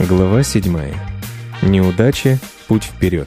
Глава 7. Неудача. Путь вперед.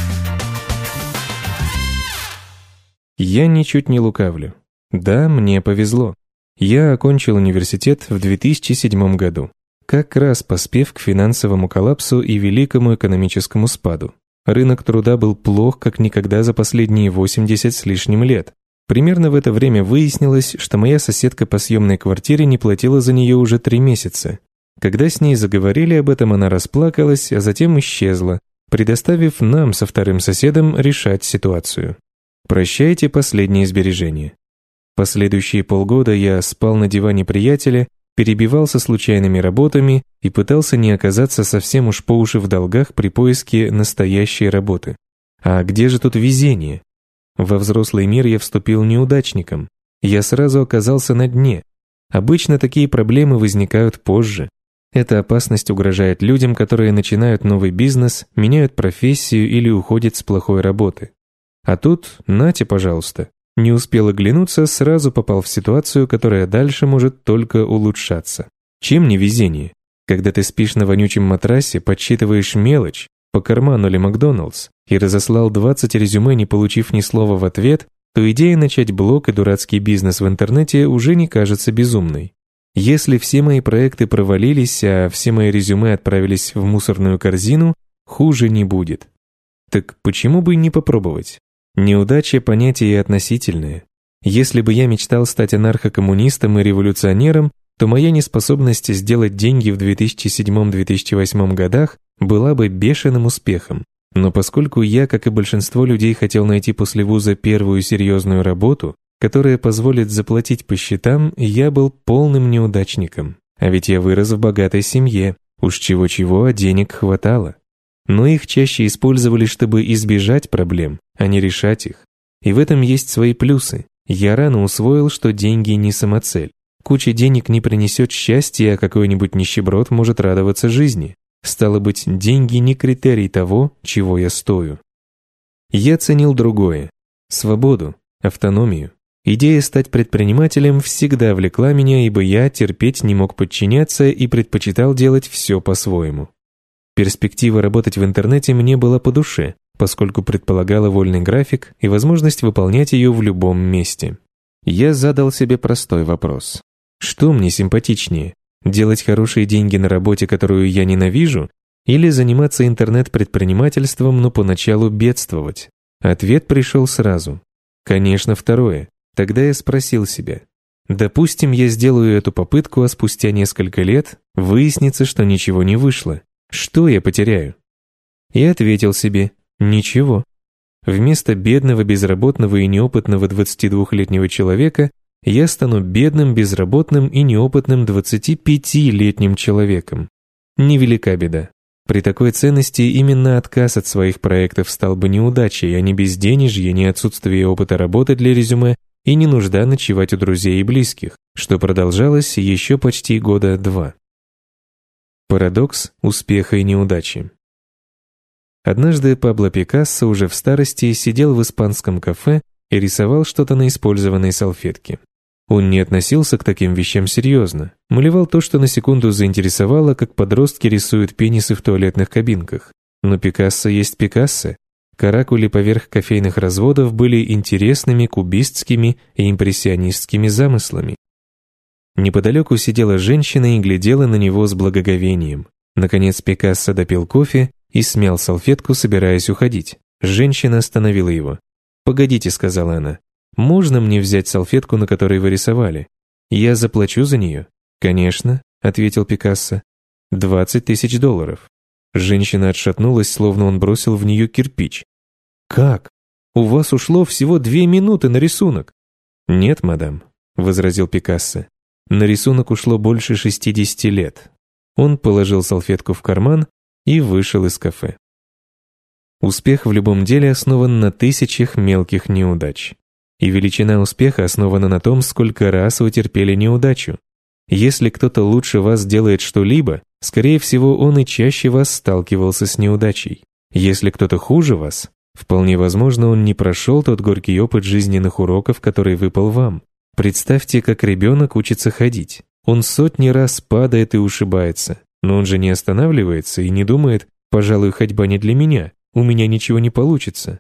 Я ничуть не лукавлю. Да, мне повезло. Я окончил университет в 2007 году, как раз поспев к финансовому коллапсу и великому экономическому спаду. Рынок труда был плох как никогда за последние 80 с лишним лет. Примерно в это время выяснилось, что моя соседка по съемной квартире не платила за нее уже 3 месяца. Когда с ней заговорили об этом, она расплакалась, а затем исчезла, предоставив нам со вторым соседом решать ситуацию. Прощайте последние сбережения. Последующие полгода я спал на диване приятеля, перебивался случайными работами и пытался не оказаться совсем уж по уши в долгах при поиске настоящей работы. А где же тут везение? Во взрослый мир я вступил неудачником. Я сразу оказался на дне. Обычно такие проблемы возникают позже. Эта опасность угрожает людям, которые начинают новый бизнес, меняют профессию или уходят с плохой работы. А тут, нате, пожалуйста. Не успел оглянуться, сразу попал в ситуацию, которая дальше может только улучшаться. Чем не везение? Когда ты спишь на вонючем матрасе, подсчитываешь мелочь, по карману ли Макдоналдс, и разослал 20 резюме, не получив ни слова в ответ, то идея начать блог и дурацкий бизнес в интернете уже не кажется безумной. Если все мои проекты провалились, а все мои резюме отправились в мусорную корзину, хуже не будет. Так почему бы не попробовать? Неудача – понятие относительное. Если бы я мечтал стать анархокоммунистом и революционером, то моя неспособность сделать деньги в 2007-2008 годах была бы бешеным успехом. Но поскольку я, как и большинство людей, хотел найти после вуза первую серьезную работу, которая позволит заплатить по счетам, я был полным неудачником. А ведь я вырос в богатой семье, уж чего-чего, а денег хватало. Но их чаще использовали, чтобы избежать проблем, а не решать их. И в этом есть свои плюсы. Я рано усвоил, что деньги не самоцель. Куча денег не принесет счастья, а какой-нибудь нищеброд может радоваться жизни. Стало быть, деньги не критерий того, чего я стою. Я ценил другое. Свободу, автономию. Идея стать предпринимателем всегда влекла меня, ибо я терпеть не мог подчиняться и предпочитал делать все по-своему. Перспектива работать в интернете мне была по душе, поскольку предполагала вольный график и возможность выполнять ее в любом месте. Я задал себе простой вопрос. Что мне симпатичнее? Делать хорошие деньги на работе, которую я ненавижу, или заниматься интернет-предпринимательством, но поначалу бедствовать? Ответ пришел сразу. Конечно, второе. Тогда я спросил себя. Допустим, я сделаю эту попытку, а спустя несколько лет выяснится, что ничего не вышло. Что я потеряю? И ответил себе. Ничего. Вместо бедного, безработного и неопытного 22-летнего человека я стану бедным, безработным и неопытным 25-летним человеком. Невелика беда. При такой ценности именно отказ от своих проектов стал бы неудачей, а не безденежье, не отсутствие опыта работы для резюме и не нужда ночевать у друзей и близких, что продолжалось еще почти года 2. Парадокс успеха и неудачи. Однажды Пабло Пикассо уже в старости сидел в испанском кафе и рисовал что-то на использованной салфетке. Он не относился к таким вещам серьезно, малевал то, что на секунду заинтересовало, как подростки рисуют пенисы в туалетных кабинках. Но Пикассо есть Пикассо. Каракули поверх кофейных разводов были интересными кубистскими и импрессионистскими замыслами. Неподалеку сидела женщина и глядела на него с благоговением. Наконец Пикассо допил кофе и смял салфетку, собираясь уходить. Женщина остановила его. «Погодите», — сказала она. «Можно мне взять салфетку, на которой вы рисовали? Я заплачу за нее». «Конечно», — ответил Пикассо. $20 000. Женщина отшатнулась, словно он бросил в нее кирпич. «Как? У вас ушло всего 2 минуты на рисунок». «Нет, мадам», — возразил Пикассо. «На рисунок ушло больше 60 лет». Он положил салфетку в карман и вышел из кафе. Успех в любом деле основан на тысячах мелких неудач. И величина успеха основана на том, сколько раз вы терпели неудачу. Если кто-то лучше вас делает что-либо, скорее всего, он и чаще вас сталкивался с неудачей. Если кто-то хуже вас, вполне возможно, он не прошел тот горький опыт жизненных уроков, который выпал вам. Представьте, как ребенок учится ходить. Он сотни раз падает и ушибается. Но он же не останавливается и не думает: «Пожалуй, ходьба не для меня, у меня ничего не получится».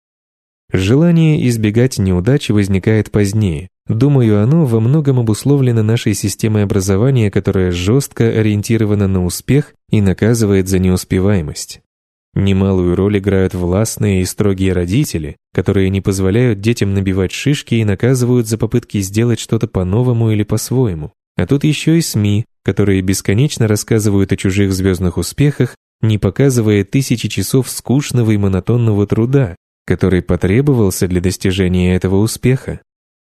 Желание избегать неудач возникает позднее. Думаю, оно во многом обусловлено нашей системой образования, которая жестко ориентирована на успех и наказывает за неуспеваемость. Немалую роль играют властные и строгие родители, которые не позволяют детям набивать шишки и наказывают за попытки сделать что-то по-новому или по-своему. А тут еще и СМИ, которые бесконечно рассказывают о чужих звездных успехах, не показывая тысячи часов скучного и монотонного труда, который потребовался для достижения этого успеха.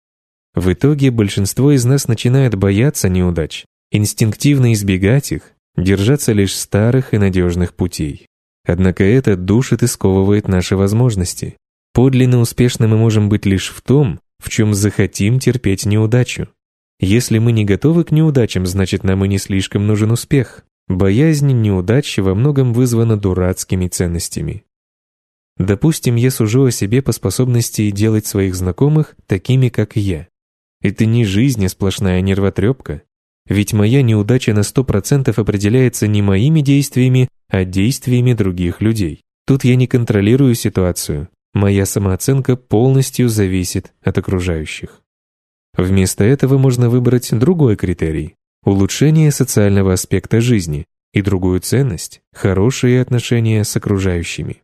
В итоге большинство из нас начинает бояться неудач, инстинктивно избегать их, держаться лишь старых и надежных путей. Однако это душит и сковывает наши возможности. Подлинно успешны мы можем быть лишь в том, в чем захотим терпеть неудачу. Если мы не готовы к неудачам, значит, нам и не слишком нужен успех. Боязнь неудач во многом вызвана дурацкими ценностями. Допустим, я сужу о себе по способности делать своих знакомых такими, как я. Это не жизнь, а сплошная нервотрепка. Ведь моя неудача на 100% определяется не моими действиями, а действиями других людей. Тут я не контролирую ситуацию. Моя самооценка полностью зависит от окружающих. Вместо этого можно выбрать другой критерий – улучшение социального аспекта жизни и другую ценность – хорошие отношения с окружающими.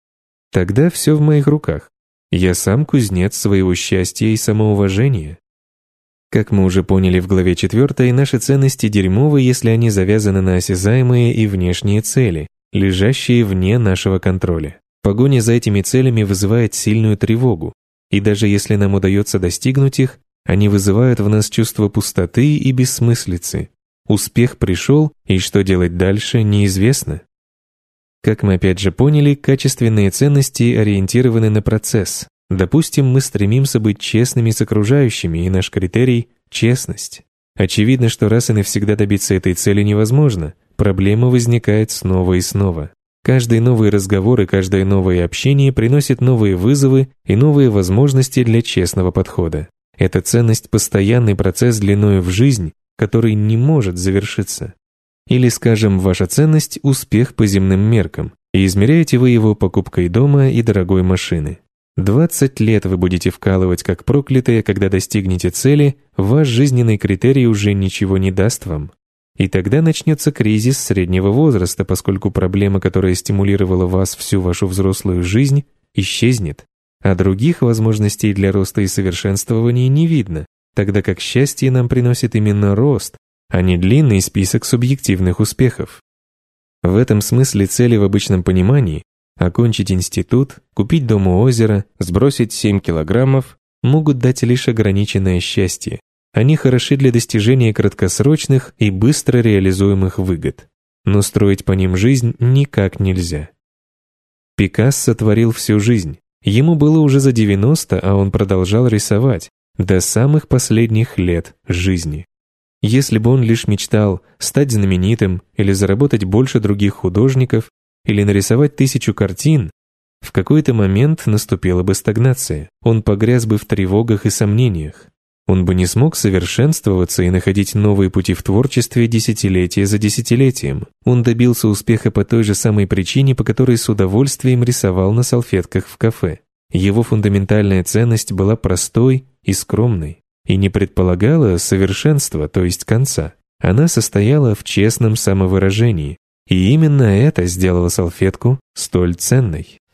Тогда все в моих руках. Я сам кузнец своего счастья и самоуважения. Как мы уже поняли в главе 4, наши ценности дерьмовы, если они завязаны на осязаемые и внешние цели, лежащие вне нашего контроля. Погоня за этими целями вызывает сильную тревогу, и даже если нам удается достигнуть их, они вызывают в нас чувство пустоты и бессмыслицы. Успех пришел, и что делать дальше, неизвестно. Как мы опять же поняли, качественные ценности ориентированы на процесс. Допустим, мы стремимся быть честными с окружающими, и наш критерий – честность. Очевидно, что раз и навсегда добиться этой цели невозможно, проблема возникает снова и снова. Каждый новый разговор и каждое новое общение приносит новые вызовы и новые возможности для честного подхода. Эта ценность – постоянный процесс длиною в жизнь, который не может завершиться. Или, скажем, ваша ценность – успех по земным меркам, и измеряете вы его покупкой дома и дорогой машины. 20 лет вы будете вкалывать как проклятые, когда достигнете цели, ваш жизненный критерий уже ничего не даст вам. И тогда начнется кризис среднего возраста, поскольку проблема, которая стимулировала вас всю вашу взрослую жизнь, исчезнет, а других возможностей для роста и совершенствования не видно, тогда как счастье нам приносит именно рост, а не длинный список субъективных успехов. В этом смысле цели в обычном понимании – окончить институт, купить дом у озера, сбросить 7 килограммов – могут дать лишь ограниченное счастье. Они хороши для достижения краткосрочных и быстро реализуемых выгод, но строить по ним жизнь никак нельзя. Пикассо творил всю жизнь. Ему было уже за 90, а он продолжал рисовать до самых последних лет жизни. Если бы он лишь мечтал стать знаменитым или заработать больше других художников, или нарисовать 1000 картин, в какой-то момент наступила бы стагнация. Он погряз бы в тревогах и сомнениях. Он бы не смог совершенствоваться и находить новые пути в творчестве десятилетие за десятилетием. Он добился успеха по той же самой причине, по которой с удовольствием рисовал на салфетках в кафе. Его фундаментальная ценность была простой и скромной, и не предполагала совершенства, то есть конца. Она состояла в честном самовыражении, и именно это сделало салфетку столь ценной.